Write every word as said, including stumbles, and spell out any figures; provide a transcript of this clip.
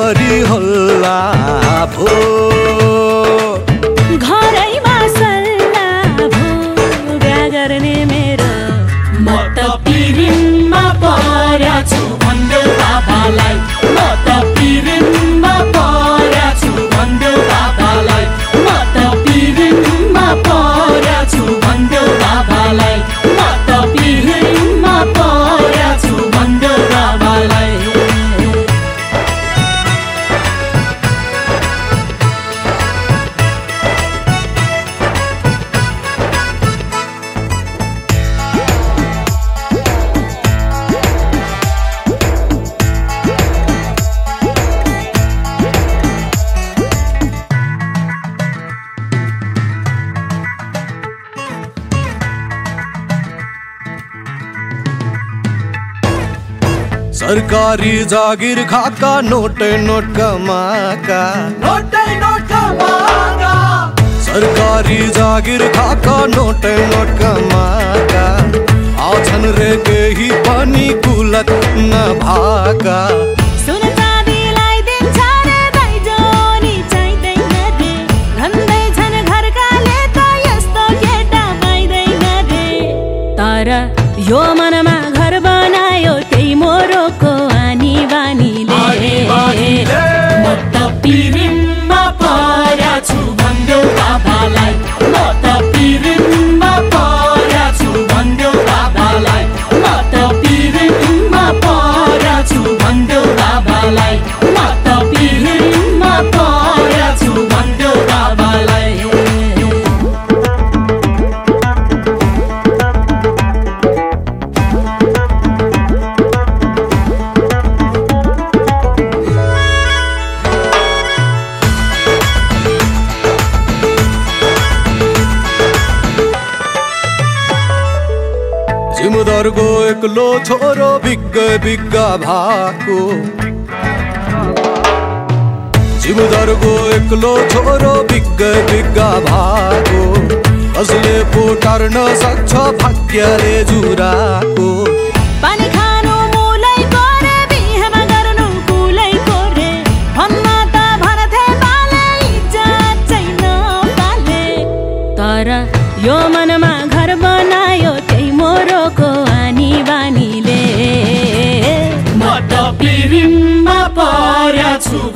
गरी हल्ला भो घरैमा सल्ला भो बिहा गर्ने मेरो म त पिरिनमा पर्या छु भन्देऊ बाबालाई म त पिरिनमा पर्या छु भन्देऊ बाबालाई म त पिरिनमा पर्या छु भन्देऊ बाबालाई म त पिरिनमा पर्या छु भन्देऊ बाबालाई सरकारी जागिर खाका नोटे नोट कमाका नोटे नोट कमाका सरकारी जागिर खाका नोटे नोट कमाका आछन् रे केही पनि कुलत नभाका सुन चाँदीलाई दिन्छ रे दाइजो नि चाहिँदैन रे भन्दैछन् घरकाले त यस्तो केटा पाइँदैन रे तर यो मनमा घर बनायो त्यही मोरोको आनी बानीले म त पिरिनमा पर्या छु भन्देऊ बाबालाई म त पिरिनमा पर्या छु भन्देऊ बाबालाई म त पिरिनमा पर्या छु भन्देऊ बाबालाई म त पिरिनमा पर्या छु भन्देऊ बाबालाई जिमदारको एक्लो छोरो बिग्ग बिग्ग भएको जिमदारको एक्लो छोरो बिग्ग बिग्ग भएको कसले पो टार्न सक्छ भाग्यले जुराको पानी खानु मुलैको रे बिहेमा गर्नु कुलैको रे भन्न त भन्थे बाले इज्जत चाहिँ नपाले तर यो मनमा घर बनायो त्यही मोरोको आनी बानीले म त पिरिनमा पर्या छु